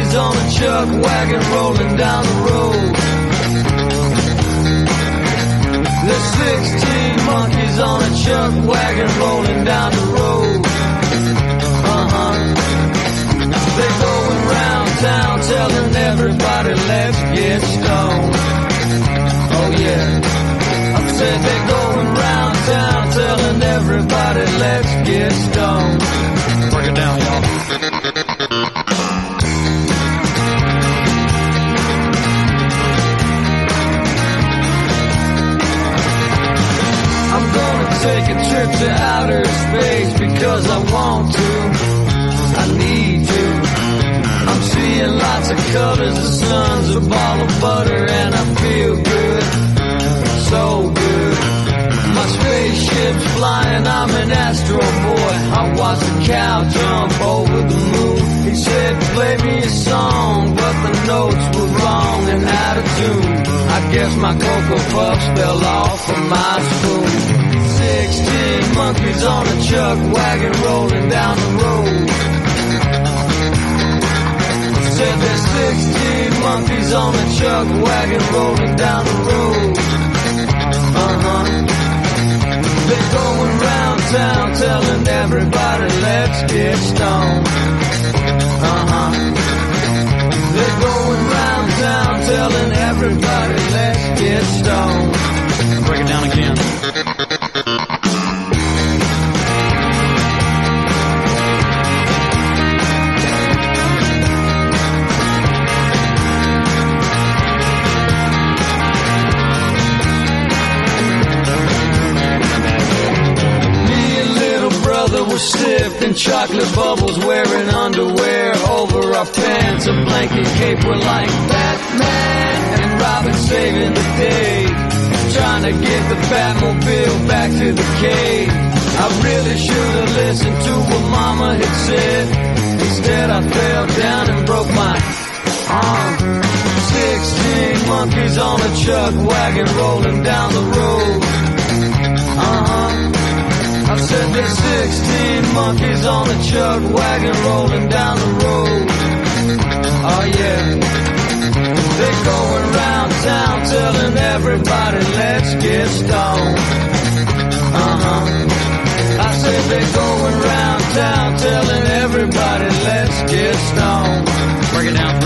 monkeys on a chuck wagon rolling down the road. There's 16 monkeys on a chuck wagon rolling down the road. They're going round town telling everybody let's get stoned. Oh yeah, I said they're going round town telling everybody let's get stoned. Break it down, y'all. I'm gonna take a trip to outer space because I want to, I need to. I'm seeing lots of colors, the sun's a ball of butter and I feel good, so good. My spaceship's flying, I'm an astro boy. I watched the cow jump over the moon. He said play me a song, but the notes were wrong and out of tune. I guess my Cocoa Puffs fell off of my spoon. 16 monkeys on a chuck wagon rolling down the road. Said there's 16 monkeys on a chuck wagon rolling down the road. They're going round town telling everybody let's get stoned. They're going round town telling everybody let's get stoned. Break it down again. We're sipping chocolate bubbles, wearing underwear over our pants, a blanket cape. We're like Batman and Robin saving the day, trying to get the Batmobile back to the cave. I really should have listened to what Mama had said. Instead I fell down and broke my arm. 16 monkeys on a chuck wagon rolling down the road. I said there's 16 monkeys on a chuck wagon rolling down the road. Oh yeah, they're going round town telling everybody let's get stoned. I said they're going round town telling everybody let's get stoned. Break it down.